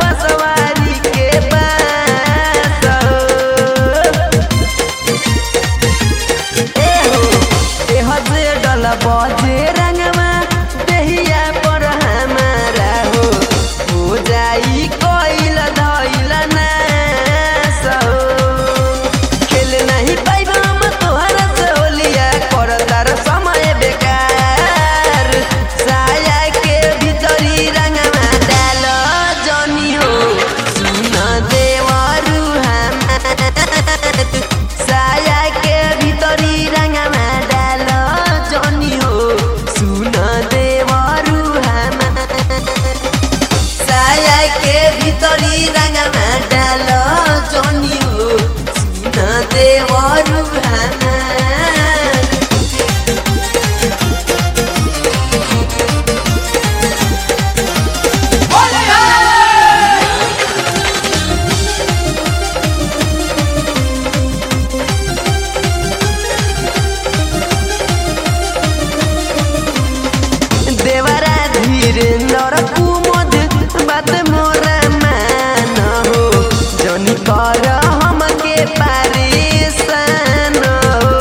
बसवारी के बास एह से डल बजे रंगवा देहिया पर हमारा हो जाई कोइल धइल ना खेल नहीं पाइब हम तोहरा से होलिया कर तार समय बेकार साया के भीतरी रंगवा डाल जनी हो सुन देवरू साया के भीतरी रंगवा डाल जनी हो सुन देवरू साया के भीतरी रंगवा डाल जनी हो सुन देवरू देवरा धीरेन्द्र कुमुद बात मोरा मान हो जनी कर हमके परेशान हो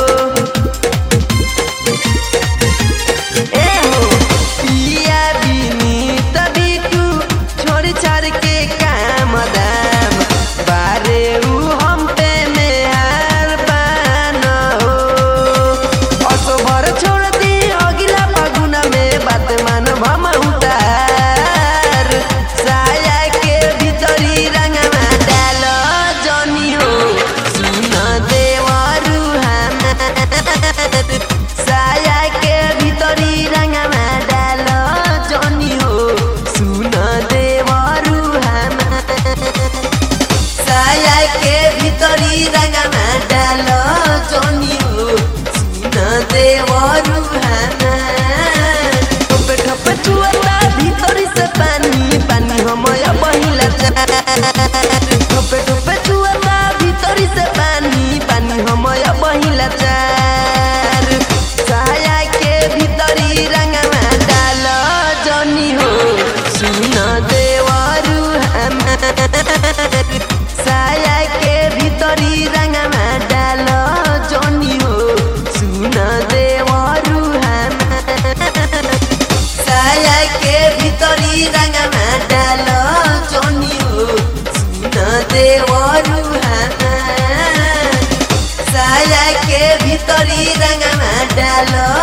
ए हो पिया विनीत बिटू छोड़ छाड़ के काम दाम बारे उ हम पे मेहरबान हो असोभर छोड़ दी अगिला फगुन में बात मान भम उतार साया के भीतरी रंगवा डाल जनी हो सुन देवरू साया के भीतरी रंगवा डाल जनी हो सुन देवरू साया के भीतरी रंगवा डाल जनी हो सुन देवरू ठोपे ठोपे चुअता भीतरी से पानी पानी हमया बहिला ठोपे ठोपे चुअता भीतरी से पानी पानी हमया बहिला साया के भीतरी रंगवा डाल जनी हो सुन देवरू साया के भीतरी रंगवा डाल जनी हो सुन देवरू साया के भीतरी रंगवा डाल जनी हो सुन देवरू साया के भीतरी रंगवा डाल